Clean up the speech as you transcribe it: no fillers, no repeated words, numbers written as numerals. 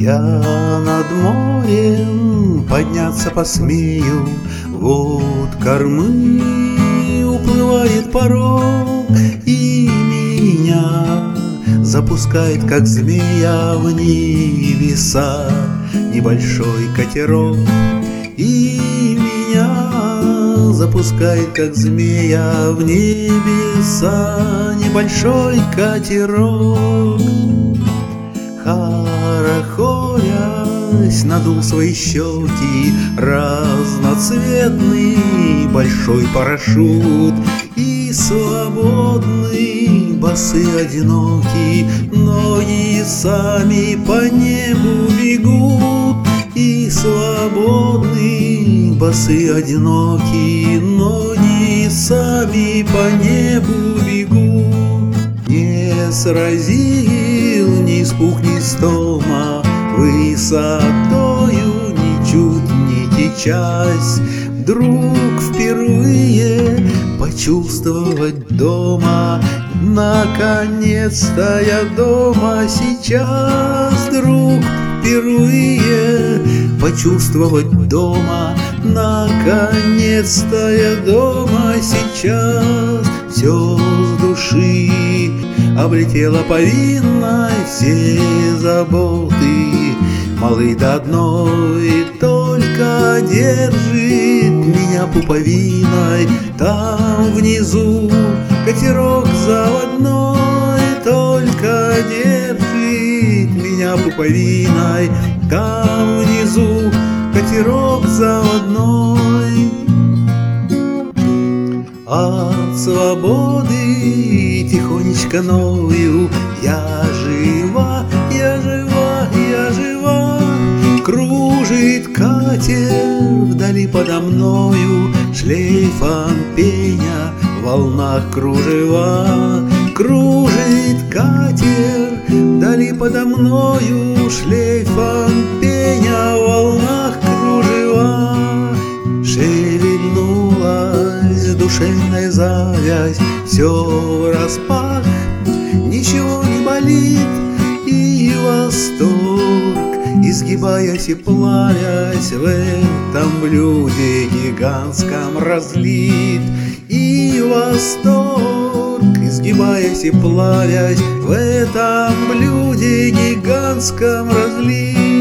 Я над морем подняться посмею, вот кормы уплывает порог, и меня запускает, как змея, в небеса небольшой катерок. И меня запускает, как змея, в небеса небольшой катерок. Хорохорясь, надул свои щеки разноцветный большой парашют, и свободный, басы одиноки, ноги сами по небу бегут. И свободный, басы одиноки, ноги сами по небу бегут. Не сразил ни испуг, ни стома, высотою ничуть не течась, вдруг впервые почувствовать дома. Наконец-то я дома сейчас, вдруг впервые почувствовать дома. Наконец-то я дома сейчас. Все с души облетело повинной, все заботы малы до одной, только держит меня пуповиной. Там внизу катерок заводной, только держит меня пуповиной. Там внизу катерок заводной. От свободы тихонечко ною, я жива, я жива, я жива. Кружит катер вдали подо мною, шлейфом пеня в волнах кружева. Кружит катер вдали подо мною, шлейфом пеня в волнах кружева. Шевельнулась душевная завязь, все распах, ничего не болит, и восторг, изгибаясь и плавясь, в этом блюде гигантском разлит. И восторг, изгибаясь и плавясь, в этом блюде гигантском разлит.